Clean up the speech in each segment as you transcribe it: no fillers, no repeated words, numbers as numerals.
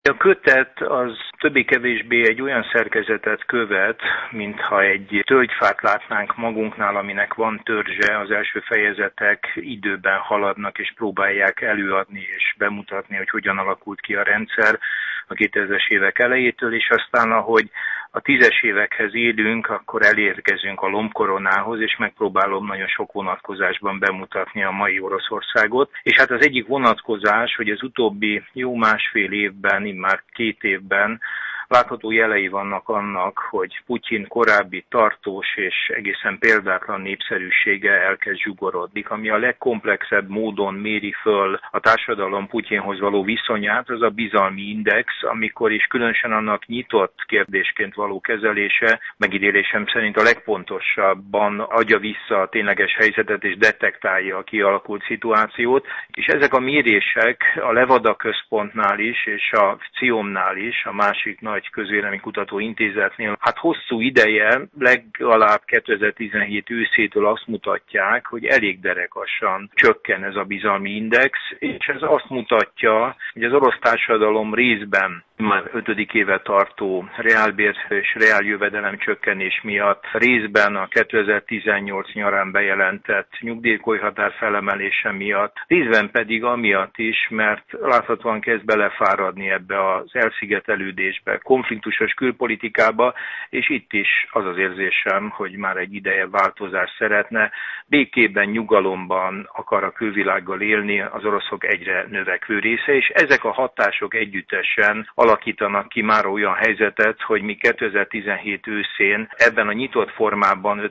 A kötet az többé-kevésbé egy olyan szerkezetet követ, mintha egy tölgyfát látnánk magunknál, aminek van törzse, az első fejezetek időben haladnak és próbálják előadni és bemutatni, hogy hogyan alakult ki a rendszer a 2000-es évek elejétől, és aztán ahogy a 10-es évekhez élünk, akkor elérkezünk a lombkoronához, és megpróbálom nagyon sok vonatkozásban bemutatni a mai Oroszországot. És hát az egyik vonatkozás, hogy az utóbbi jó másfél évben, immár 2 évben látható jelei vannak annak, hogy Putyin korábbi tartós és egészen példátlan népszerűsége elkezd zsugorodni, ami a legkomplexebb módon méri föl a társadalom Putyinhoz való viszonyát, az a bizalmi index, amikor is különösen annak nyitott kérdésként való kezelése, megítélésem szerint a legpontosabban adja vissza a tényleges helyzetet és detektálja a kialakult szituációt, és ezek a mérések a Levada központnál is és a CIOM-nál is, a másik nagy közvéleménykutató intézetnél, hát hosszú ideje, legalább 2017 őszétől azt mutatják, hogy elég derekasan csökken ez a bizalmi index, és ez azt mutatja, hogy az orosz társadalom részben már 5. éve tartó reálbér és reáljövedelem csökkenés miatt, részben a 2018 nyarán bejelentett nyugdíjkolyhatár felemelése miatt, részben pedig amiatt is, mert láthatóan kezd belefáradni ebbe az elszigetelődésbe, konfliktusos külpolitikába, és itt is az az érzésem, hogy már egy ideje változást szeretne, békében, nyugalomban akar a külvilággal élni az oroszok egyre növekvő része, és ezek a hatások együttesen alakítanak ki már olyan helyzetet, hogy mi 2017 őszén ebben a nyitott formában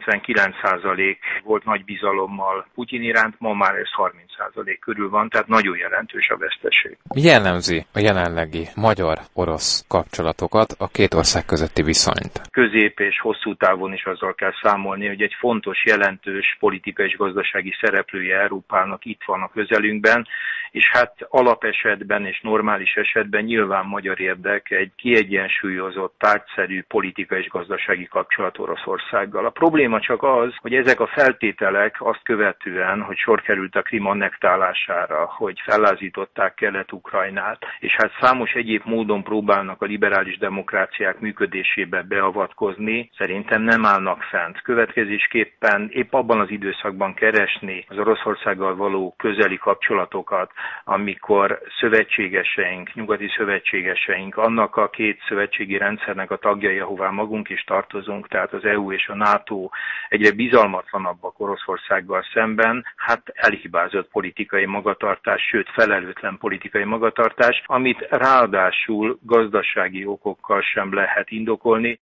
59% volt nagy bizalommal Putyin iránt, ma már ez 30% körül van, tehát nagyon jelentős a veszteség. Mi jellemzi a jelenlegi magyar-orosz kapcsolatokat, a két ország közötti viszonyt? Közép és hosszú távon is azzal kell számolni, hogy egy fontos, jelentős politikai és gazdasági szereplője Európának itt van a közelünkben, és hát alapesetben és normális esetben nyilván magyar érdek egy kiegyensúlyozott, tárgyszerű politikai és gazdasági kapcsolat Oroszországgal. A probléma csak az, hogy ezek a feltételek azt követően, hogy sor került a Krim annektálására, hogy fellázították Kelet-Ukrajnát, és hát számos egyéb módon próbálnak a liberális demokráciák működésébe beavatkozni, szerintem nem állnak fent. Következésképpen épp abban az időszakban keresni az Oroszországgal való közeli kapcsolatokat, amikor szövetségeseink, nyugati szövetségeseink, annak a két szövetségi rendszernek a tagjai, ahová magunk is tartozunk, tehát az EU és a NATO egyre bizalmatlanabbak Oroszországgal szemben, hát elhibázott politikai magatartás, sőt felelőtlen politikai magatartás, amit ráadásul gazdasági okokkal sem lehet indokolni.